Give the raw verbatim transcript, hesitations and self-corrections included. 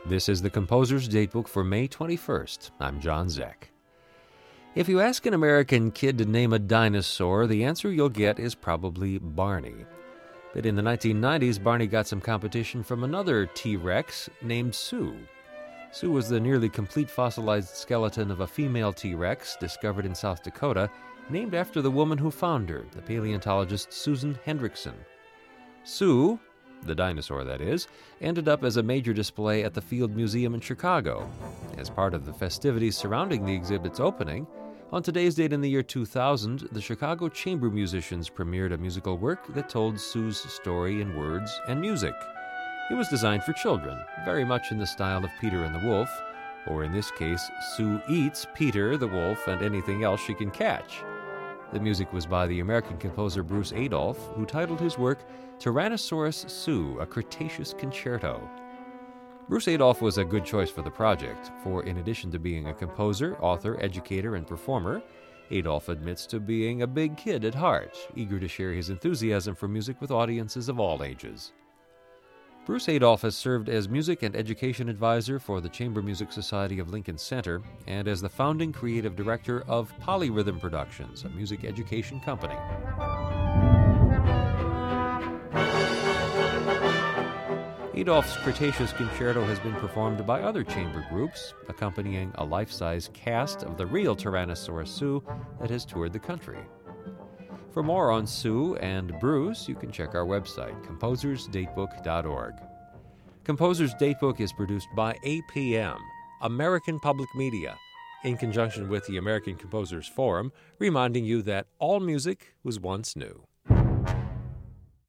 This is the Composer's Datebook for May twenty-first. I'm John Zeck. If you ask an American kid to name a dinosaur, the answer you'll get is probably Barney. But in the nineteen nineties, Barney got some competition from another T-Rex named Sue. Sue was the nearly complete fossilized skeleton of a female T-Rex discovered in South Dakota, named after the woman who found her, the paleontologist Susan Hendrickson. Sue, the dinosaur that is, ended up as a major display at the Field Museum in Chicago. As part of the festivities surrounding the exhibit's opening, on today's date in the year two thousand, the Chicago Chamber Musicians premiered a musical work that told Sue's story in words and music. It was designed for children, very much in the style of Peter and the Wolf, or in this case, Sue eats Peter, the wolf, and anything else she can catch. The music was by the American composer Bruce Adolphe, who titled his work Tyrannosaurus Sue, a Cretaceous Concerto. Bruce Adolphe was a good choice for the project, for in addition to being a composer, author, educator, and performer, Adolphe admits to being a big kid at heart, eager to share his enthusiasm for music with audiences of all ages. Bruce Adolphe has served as music and education advisor for the Chamber Music Society of Lincoln Center and as the founding creative director of Polyrhythm Productions, a music education company. Adolphe's Cretaceous Concerto has been performed by other chamber groups, accompanying a life-size cast of the real Tyrannosaurus Sue that has toured the country. For more on Sue and Bruce, you can check our website, composers datebook dot org. Composer's Datebook is produced by A P M, American Public Media, in conjunction with the American Composers Forum, reminding you that all music was once new.